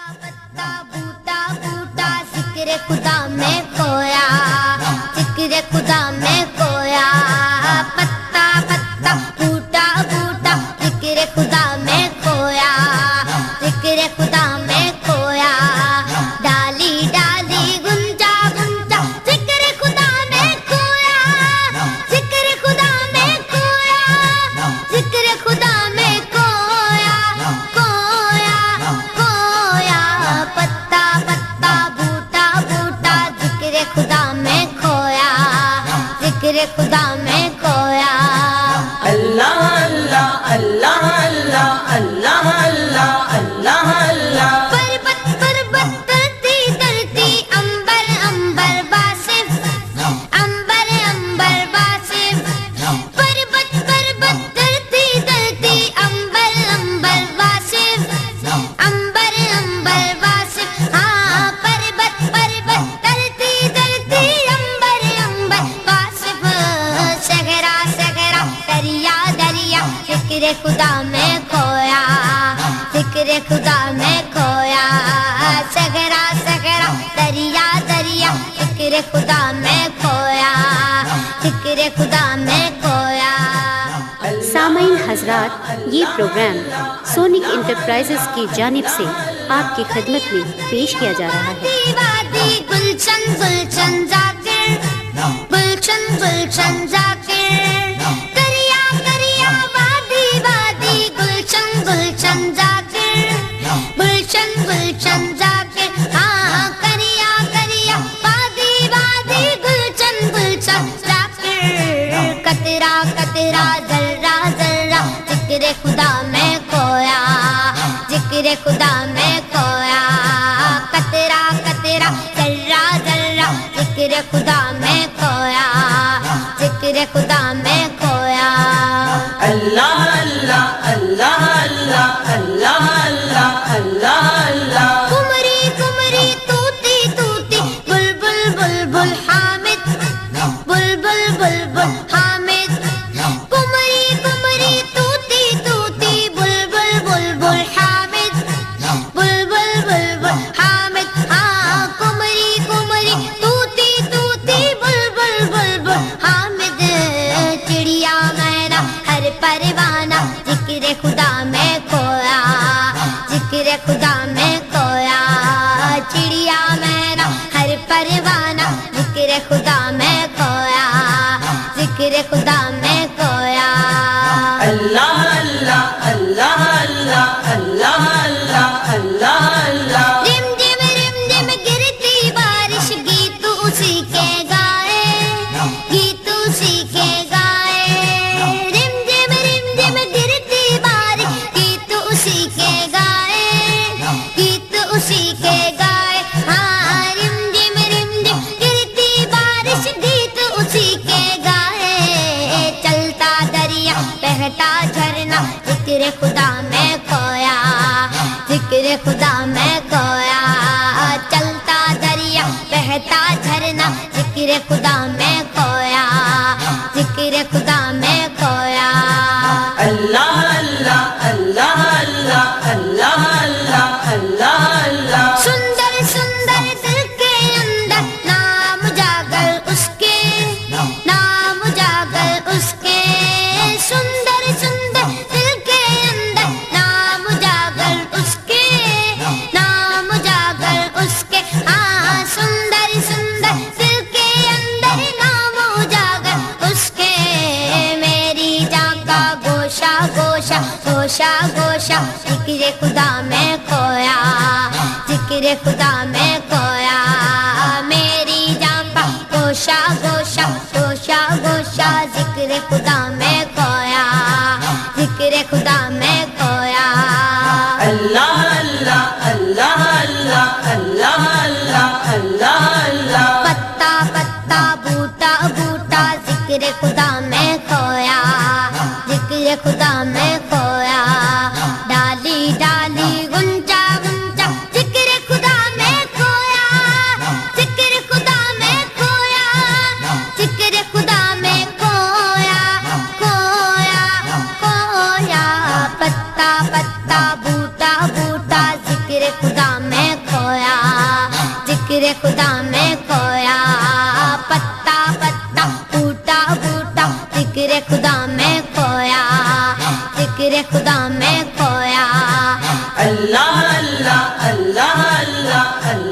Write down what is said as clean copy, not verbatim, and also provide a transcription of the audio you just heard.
پتا بوٹا بوٹا ذکر خدا میں کھویا، ذکر خدا میں کھویا، پتا پتا بوٹا بوٹا ذکر خدا میں کھویا، ذکر خدا میں کھویا، ڈالی ڈالی گنجا گنجا ذکر خدا میں کھویا، ذکر خدا میں کھویا، ذکر خدا میں کھویا، کھویا کھویا، پتا پتا بوٹا بوٹا ذکر خدا میں کھویا، ذکر خدا میں کھویا۔ اللہ اللہ اللہ اللہ اللہ اللہ اللہ اللہ، پربت پربت ترتی ترتی امبر امبر باسف، امبر امبر باسف، پربت پربت ترتی ترتی امبر امبر باسف، امبر امبر باسف، ہاں پربت پربت ترتی ترتی امبر امبر باسف، صحرا صحرا دریا دریا ذکر خدا میں کھویا، ذکر خدا میں کھویا، صحرا صحرا دریا دریا ذکر خدا میں کھویا، ذکر خدا میں کھویا۔ سامعین حضرات، یہ پروگرام سونک انٹرپرائزز کی جانب سے آپ کی خدمت میں پیش کیا جا رہا ہے۔ وادی گلشن گلشن ذاکر، گلشن گلشن ذاکر، کریا کریا وادی وادی گلشن گلشن ذاکر، گلشن گلشن ذاکر، ہاں کریا کریا وادی وادی گلشن گلشن ذاکر، قطرہ قطرہ ذرہ ذرہ ذکر خدا میں کھویا، ذکر خدا میں کھویا، قطرہ قطرہ ذرہ ذرہ ذکر خدا میں کھویا، ذکر خدا میں کھویا۔ اللہ اللہ اللہ اللہ اللہ اللہ اللہ اللہ، کمری کمری توتی توتی بلبل بلبل حامد، بلبل بلبل حامد، کمری کمری توتی توتی بلبل بلبل حامد، بلبل بلبل حامد، ہاں کمری کمری توتی توتی بلبل بلبل حامد، چڑیا مینا ہر پروانہ ذکر خدا میں کھویا، ذکر خدا میں کھویا، چڑیا مینا ہر پروانہ ذکر خدا میں کھویا، ذکر خدا میں کھویا۔ اللہ اللہ اللہ اللہ اللہ اللہ اللہ اللہ، رم جم گرتی بارش گیت اسی کے گائے، گیت اسی کے گائے، رم جم گرتی بارش گیت اسی کے گائے، گیت اسی کے گائے، ہاں رم جم گرتی بارش گیت اسی کے گائے، چلتا دریا بہتا جھرنا ذکر خدا میں کھویا، ذکر خدا میں کھویا، چلتا دریا بہتا جھرنا ذکر خدا میں کھویا، ذکر خدا میں کھویا۔ اللہ اللہ اللہ اللہ اللہ اللہ اللہ اللہ، سندر سندر دل کے اندر نام جاگر اس کے، نام جاگر اس کے، سندر سندر دل کے اندر نام جاگر اس کے، نام جاگر اس کے، ہاں سندر سندر دل کے اندر نام جاگر اس کے، میری جان کا گوشہ گوشہ گوشہ گوشہ ذکر خدا میں کھویا، ذکر خدا میں کھویا، میری جان کا گوشہ گوشہ گوشہ گوشہ ذکر خدا میں کھویا، ذکر خدا میں کھویا۔ اللہ اللہ اللہ اللہ اللہ اللہ اللہ اللہ، پتا پتا بوٹا بوٹا ذکر خدا میں کھویا، ذکر خدا میں کھویا، ڈالی ڈالی گنجا گنجا ذکر خدا میں کھویا، ذکر خدا میں کھویا، ذکر خدا میں کھویا. اللہ اللہ اللہ اللہ اللہ